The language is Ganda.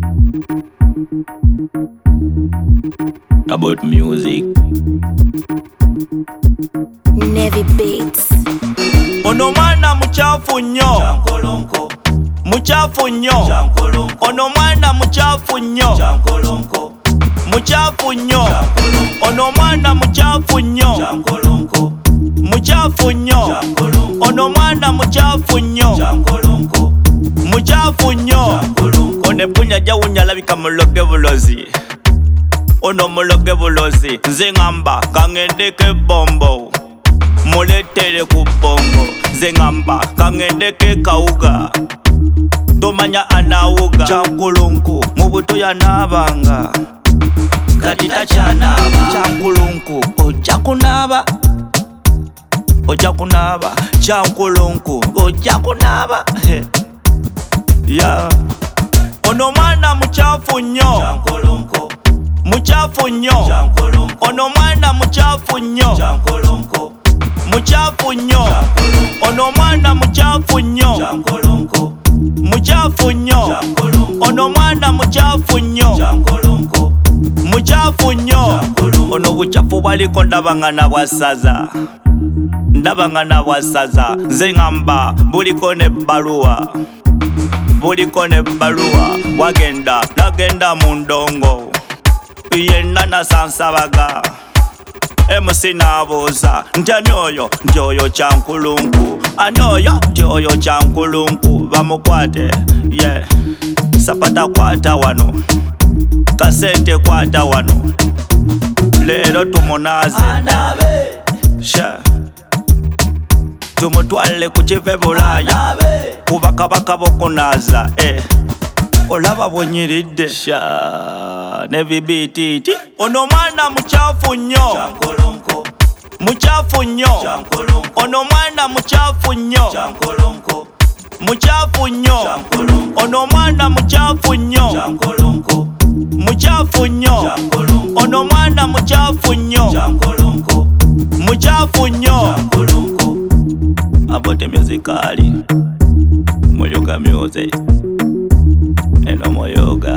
about music. Navy Beats. Ono mwana muchafu nnyo, muchafu nnyo. Ono mwana muchafu nnyo, muchafu nnyo. Ono mwana muchafu nnyo, muchafu nnyo. Ono mwana muchafu nnyo, muchafu nnyo. Ono punya jawunya labika muloge bulozi. Ono muloge bulozi. Nze ngamba kangendeke bombo, muletere ku bongo. Nze ngamba kangendeke kawuga, tomanya anawuga. Chankulunku mubuto yanabanga, kati tachanaba. Chankulunku oja kunaba, oja kunaba. Chankulunku oja kunaba. Yeah. Ono mwana muchafu nnyo, muchafu nnyo. Ono mwana muchafu nnyo, muchafu nnyo. Ono mwana muchafu nnyo, muchafu nnyo. Ono mwana muchafu nnyo, muchafu nnyo. Ono buchafu bwaliko ndabangana bwasaza, ndabangana bwasaza. Nze ngamba buliko ne bbaluwa, buliko ne bbaluwa. Wagenda nagenda mu ndongo, yenna nasansabaga. MC nabuuza nti ani oyo? Nti oyo Chankulunku. Ani oyo? Nti oyo Chankulunku. Bamukwate, yeah. Sapata kwata wano, kasente kwata wano. Leero tumunaze, sha tumutwale ku kive Bulaaya, ku bakabaka b'okunaaza. Olaba bwenyiridde, sha ne bibititi. Ono mwana muchafu nnyo, muchafu nnyo. Ono mwana muchafu nnyo, muchafu nnyo. Ono mwana muchafu nnyo, muchafu nnyo. Ono mwana muchafu nnyo, muchafu nnyo. About the musicali, Moyoga music, and Moyoga.